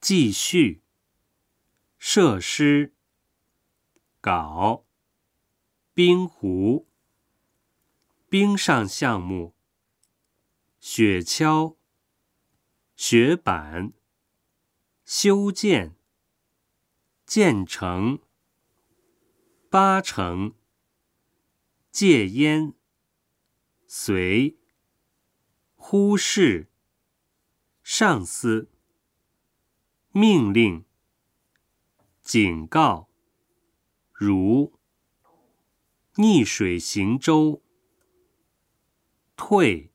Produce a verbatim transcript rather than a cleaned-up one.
继续，设施，稿，冰壶，冰上项目，雪橇，雪板，修建，建成，八成，戒烟，随，忽视，上司，命令，警告，如，逆水行舟，退，